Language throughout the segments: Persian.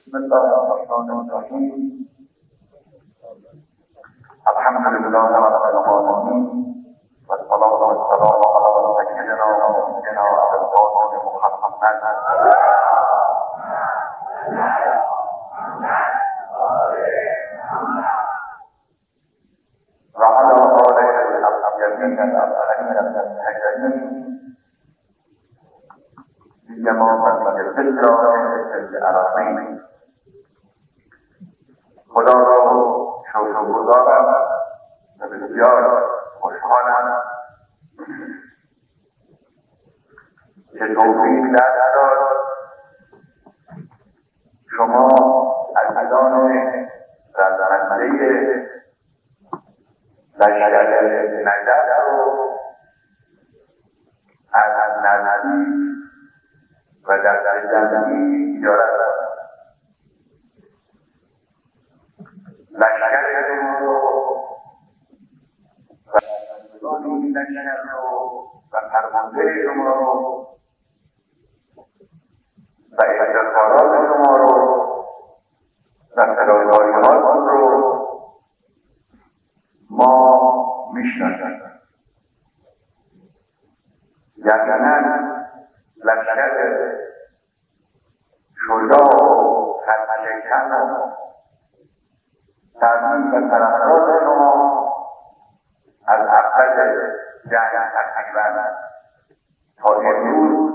بسم الله الرحمن الرحیم. الحمد لله رب العالمین و الصلاة والسلام علی سیدنا و مولانا ابی القاسم محمد و علی آله الاطیبین الطاهرین المطهرین سیما فی الفجر العظیم. خدا را شکرگزارم و بسیار خوشحالم که توفیق دست داد شما عزیزان رزمنده لشکر نجف رو از نزدیک و در جمعی ایجارت لشکر رو و این لشکر رو و فرمانده شما رو و افتخارات شما رو و فداکاری‌هاتون رو ما میشناسیم. یقینا لشکر شجاع و خرمشکن و تأمین و طرفدار شما از اول جنگ تقریبا تا امروز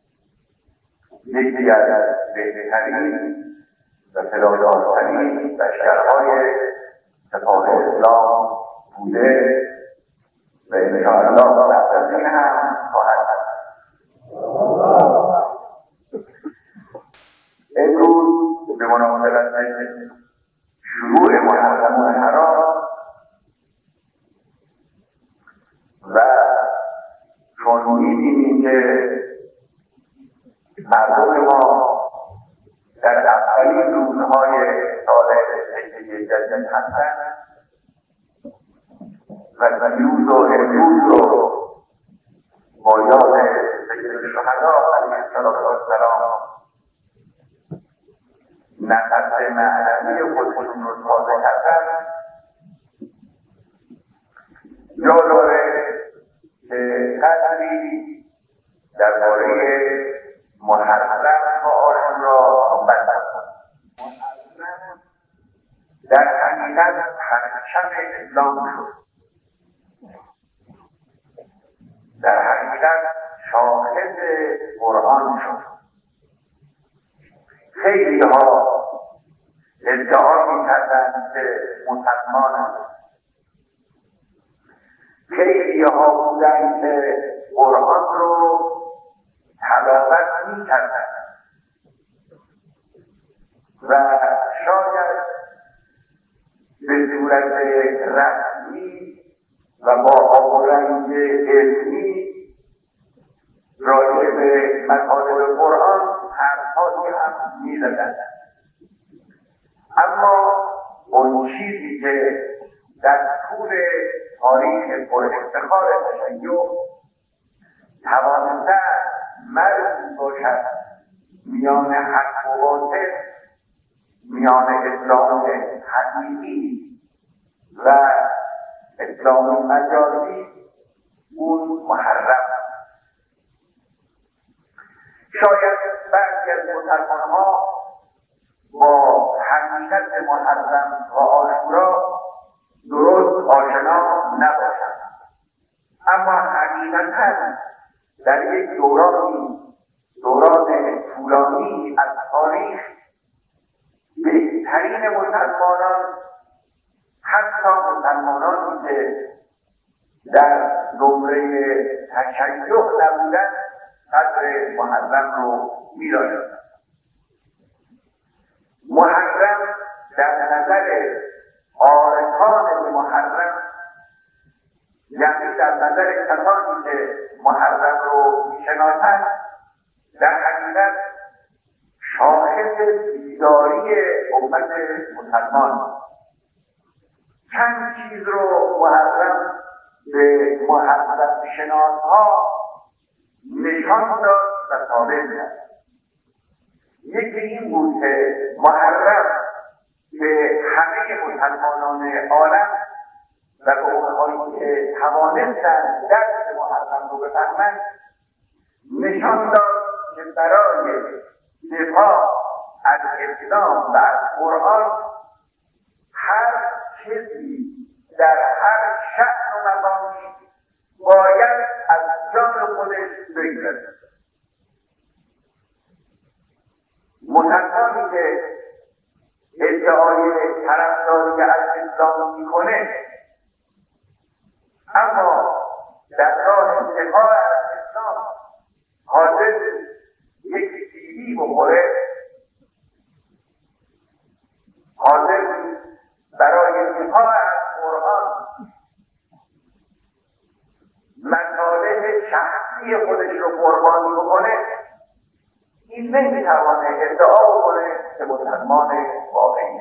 یکی از بهترین و فداکارترین لشکرهای سپاه اسلام بوده و انشاءالله بعد از این هم خواهد بود. امروز به مناسبت شروع محرم الحرام و چون می‌بینیم که مردم ما در اولین روزهای سال هجری جدید هستند و دیروز و امروز رو با یاد سید شهدا علیه السلام نفس معنوی خودشون رو تازه کردن. جا داره که قدری درباره محرم و عاشورا صحبت کنیم. محرم در حقیقت پرچم اسلام شد، در حقیقت شاهد قرآن شد. خیلی ها ادعا می‌کردند که مسلمانند، خیلی ها بودند که قرآن رو تلاوت می‌کردند و شاید به صورت رسمی و با آورنگ علمی راجع به مطالب قرآن حرف‌هایی هم می‌زدند. اما اون چیزی که در طول تاریخ پر افتخار تشیع توانسته مرزی باشد میان حق و باطل، میان اسلام حقیقی و اسلام مجازی، اون محرم. شاید بعضی از مسلمان‌ها با حقیقت محرم و عاشورا درست آشنا نباشند، اما حقیقتاً در یک دوران طولانی از تاریخ بهترین مسلمانان، حتی مسلمانانی که در زمره تشیع نبودند، قدر محرم رو می‌دانستند. محرم در نظر عارفان به محرم، یعنی در نظر کسانی که محرم رو می‌شناسند، در حقیقت شاهد بیداری امت مسلمان. چند چیز رو محرم به محرم شناس‌ها نشان داد و ثابت کرد. یکی این بود که محرم به همه مسلمانان عالم و به اونهایی که توانستند درس محرم رو بفهمند نشان داد که برای دفاع از اسلام و از قرآن هر کسی در هر شأن و مقامی باید از جان خودش بگذره. مسلمانی که ادعای طرفداری از اسلام میکنه اما در راه دفاع از اسلام حاضر یک سیلی بخوره، حاضر برای دفاع از قرآن مصالح شخصی خودش رو قربانی بکنه، این نمیتوانه ادعا بکنه که مسلمان واقعی.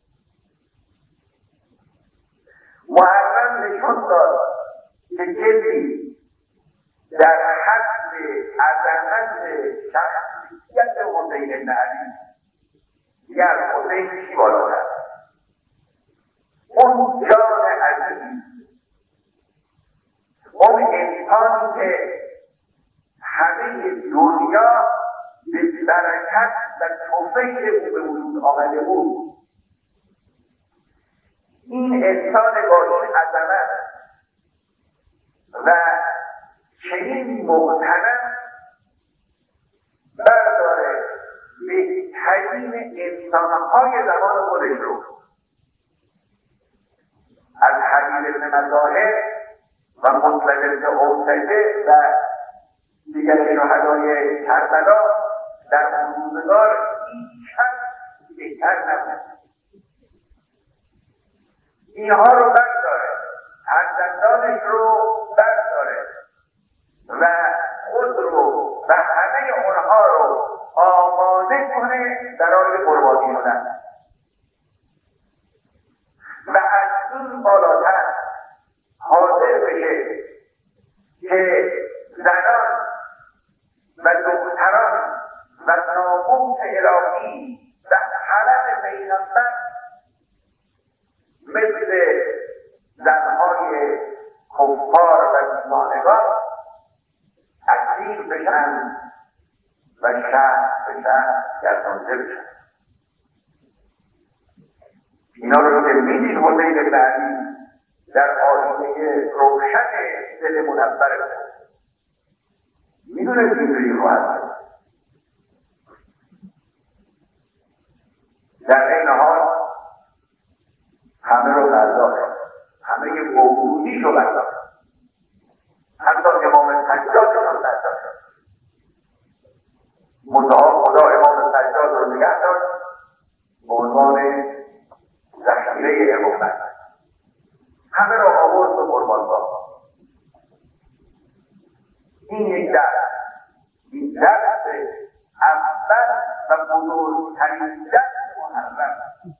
محرم نشان داد که کسی در حد عظمت شخصیت حسین بن علی دیگر حسین چی بالاتر، اون جان عزیز، اون انسانی که همه دنیا به برکت و توفیق او به وجود آمده بود، این انسان با این عظمت و چنین محترم برداره بهترین انسانهای زمان خودش رو از حبیب بن مظاهر و مطلق بن اوسجه و دیگر شهدای کربلا در اون روزگار هیچ کس بهتر نبود. اینها رو برداره، فرزندانش رو برداره و خود رو و همه اونها رو آماده کنه برای قربانی شدن و از اون بالاتر حاضر بشه که زنان و دختران و ناموس الهی و حرم پیغمبر مثل زنهای کفار و بیگانگان اسیر بشن و شهر به شهر گردانده بشن. اینا رو که میدید حسین بن علی در آینه روشن دل منور بود، میدونه اینجوری خواهد شد. در این حال همه رو برداشت، همه موجودی رو برداشت، حتی امام سجادشان برداشت. منتها خدا امام سجاد رو نگه داشت به عنوان ذخیره امامت. همه رو آورد به قربانگاه. این یک درس، این درس اول و بزرگترین درس محرم،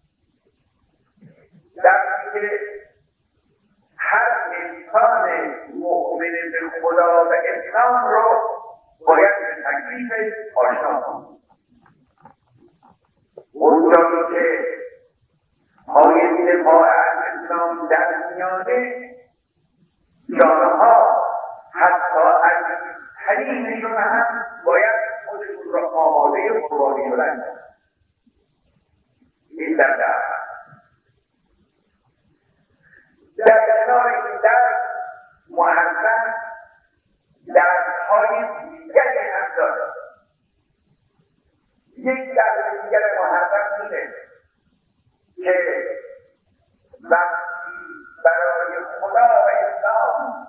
درسی که هر انسان مؤمن به خدا و اسلام رو باید به تکلیفش آشنا کنه. اونجایی که پای دفاع از اسلام در میانه جانها حتی عزیزترینشون هم باید خودشون را آماده قربانی شدن. این در کنار این درس محرم درس‌های دیگری هم دارد. یک درس دیگر محرم اینه که وقتی برای خدا و اسلام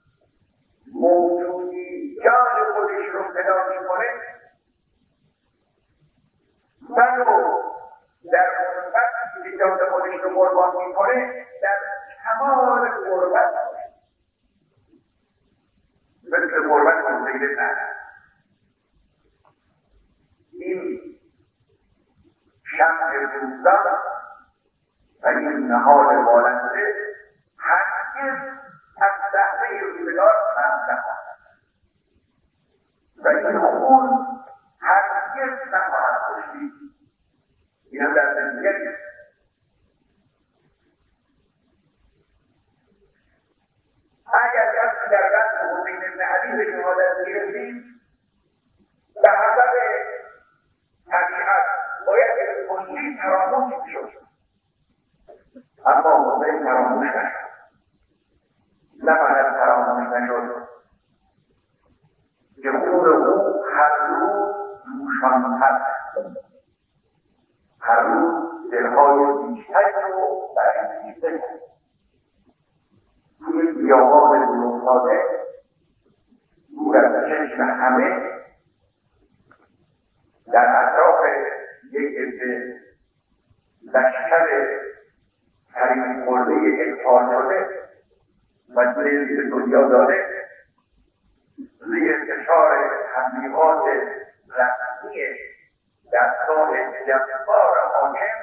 موجودی جان خودش رو فدا می‌کنه، ولو در اون وقتی که جان خودش رو قربان می‌کنه در کمال قربت مثل قربت حسین نه. این شمع روزدان و این نهاد بالنده هرگز از صحنه روزگار خم نخواهد و این خون هرگز نخواهد کشید. کلی فراموش میشد. اما حسین فراموش نشد. نه فقط فراموش نشد که خون او هر روز جوشان‌تر، هر روز دلهای بیشتری رو برانگیخته کرد. توی بیابان گل‌افتاده دور از چشم همه در اطراف یک عده لشکر حریم خورده اقطاع شده و دل دنیا داده، زیر فشار تبلیغات رسمی دستگاه جبار حاکم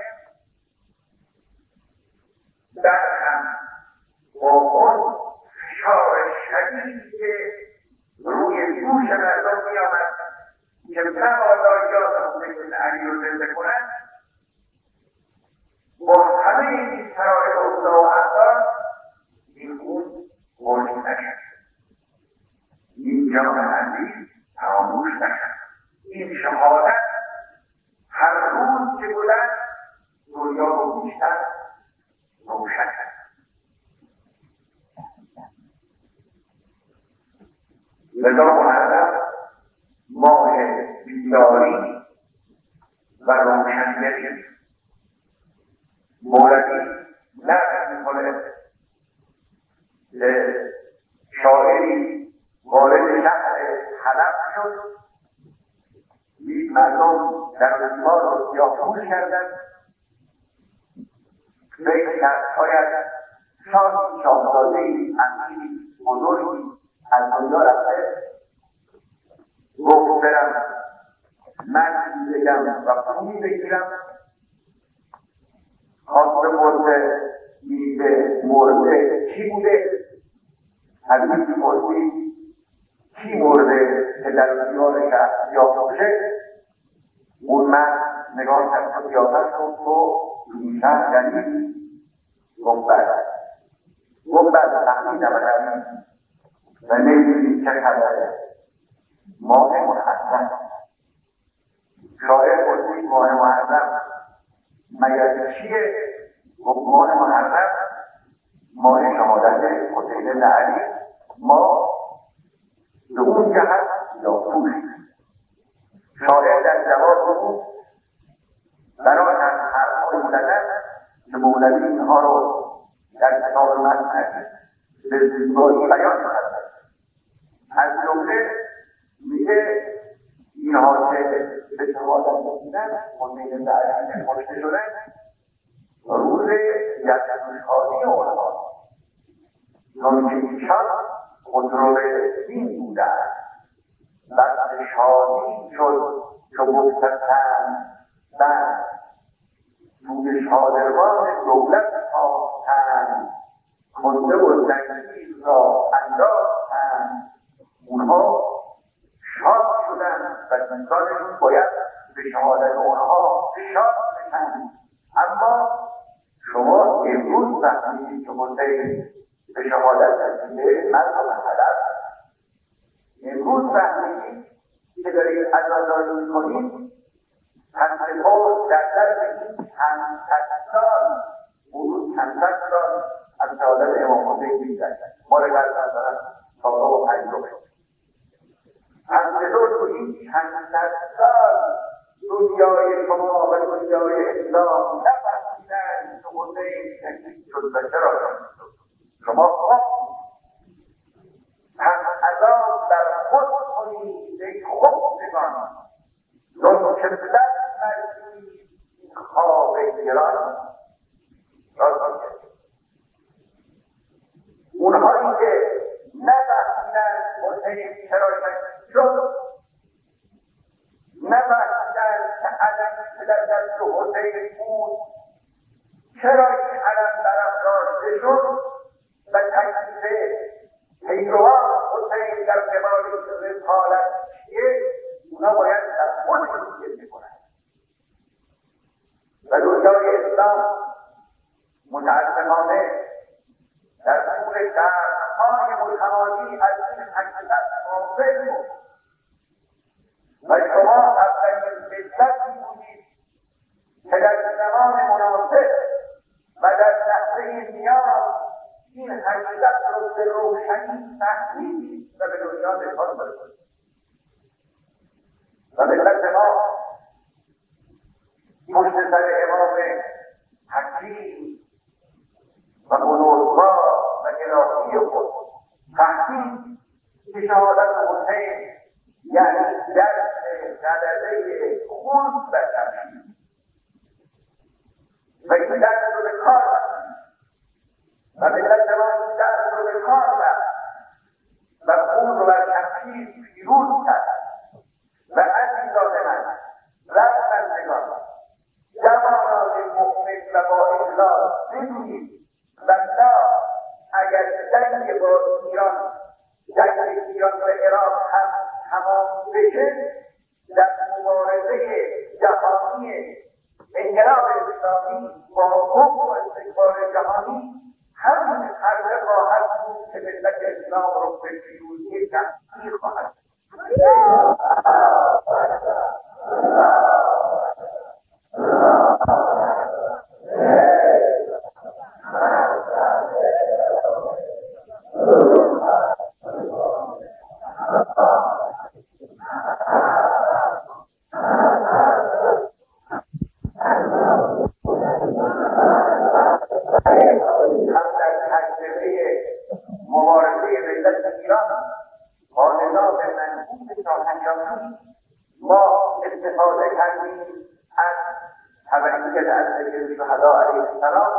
در هم با اون فشار شدیدی که روی دوش مردم می‌آمد که مبادا یاد حسین علی رو زنده کنند، با همه این شرایط اوضاع و احوال این خون خشک نشد. این جان عزیز فراموش نشد. این شهادت هر روز که گذشت دنیا رو بیشتر روشن کرد. لذا محرم ماه بیداری و روشنگری. مولوی نقل میکنه که شاعری وارد شهر حلب شد، دید مردم در دیوار رو سیاه‌پوش کردند، فکر کرد شاید شاهزاده‌ای امیری بزرگی از دنیا رفته. گفت برم من بگم و پولی بگیرم. خواست بپرسه دیده مرده چی بوده؟ از این پرسید کی مرده که در دیوار شهر سیاه‌پوشه؟ اون من نگاه کرد و قیافش گفت تو این شهر یعنی؟ گفت بله. گفت بله فهمیدم و نمیدونید چه خبره؟ ماه محرم. شاعر پرسید ماه محرم مگر چیه؟ گفت ماه محرم ماه شهادت حسین بن علی. ما به اون جهت سیاه‌پوش. شاعر در جواب بود برای حرف‌های زدن که مولوی اینها رو در کتاب مطلع به زیبایی بیان کرده. از جمله میگه اینها که به شهادت رسیدن حسین بن علی کشته شدن روز جشن‌الشادی آنها، چون که ایشان خسرو دین بودند. وقت شادی شد که گفتند بند توی شادروان دولت تاختند، کنده و زنگیز را انداختند. اونها شاد شدند و دوستانشون باید به شهادت اونها شاد بشن. اما شما امروز فهمیدید که حسین به شهادت رسیده، مردم حلب امروز فهمیدید که دارید عزاداری میکنید. پنجه‌ها در درد این چند صد سال اون چند صد سال از شهادت امام حسین می‌گذشت. ما رو گردن دارن تا و پنجم پنجه‌ها تو این چند صد سال دنیای شما و دنیای اسلام نفهمیدن که حسین تکلیف شد و چرا شد. شما هم عذاب در خود کنید ای خفتگان، چون که بدست نرسید این خواب گران. اونهایی که نفهمیدن حسین چرا شد، نفهمیدن که علم که در دست حسین بود چرا این علم برافراشته شد و تکلیف پیروان حسین در قبال رسالت چیه، اونا باید در خودشون گریه کنند. و دنیای اسلام متاسفانه در طول قرن‌های متمادی از این حقیقت غافل بود و شما اولین ملتی بودید که چنین تحمیلی و به دنیا نشان داده و ملت ما پشت سر امام حکیم و بزرگوار و الهی خود فهمید که شهادت حسین یعنی درس غلبه خون و تبشیر و این درس رو به کار بستید و ملت ما این درس رو به کار بست و خون رو بر تبشیر پیروز کرد و عزیزان من رفتندگان جوانان مؤمن و با اخلاص بدونید والله اگر جنگ با ایران و عراق هم تمام بشه در مبارزه جهانی انقلاب اسلامی با حکم و استکبار جهانی همین حربه خواهد بود که ملت اسلام رو به پیروزی تحقیق خواهد ما استفاده کردیم از تبعیت از سید شهدا علیه السلام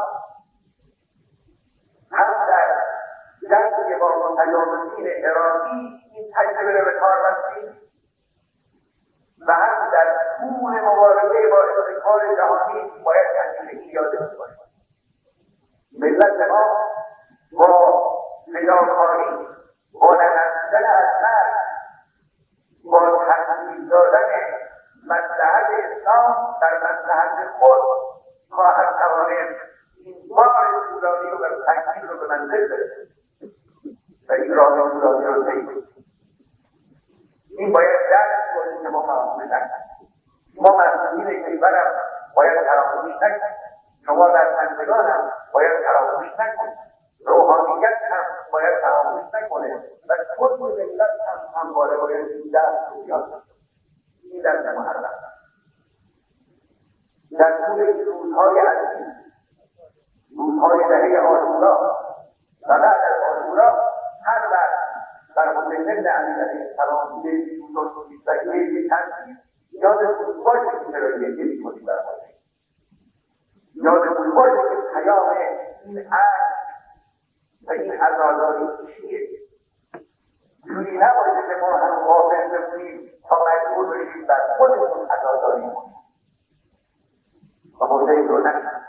هم در جنگ با متجاوزین عراقی این تجربه رو به کار بستیم و هم در طول مبارزه با استکبار جهانی باید همیشه این یادمون باشه ملت ما با فداکاری با نرسیدن از مرگ با تحمیل دادن مصلحت اسلام در مصلحت خود خواهد توانست این بار طولانی رو و تکمیل رو به منزل برسه و این راه طولانی رو طی کنیم. این باید درس کنیم که ما فراموش نکنیم. ما مسئولین کشورم باید فراموش نکنیم. شما درسندگان هم باید فراموش نکنید. روحانیت هم باید فراموش نکنه و خود ملت هم همواره باید این درس رو یاد کنه. این درس محرم در طول این روزهای عزیز روزهای دهه عاشورا و بعد از عاشورا هر وقت بر حسین بن علی علیه السلام یک تنظیم یادتون باشه که چرا گریه می‌کنید بر حسین یادتون باشه که پیام این عشق و این عزاداری چیه جوری نباشه که ما هم غافل بمونیم تا مجبور بشیم بر خودمون عزاداری کنیم و حسین رو نکنیم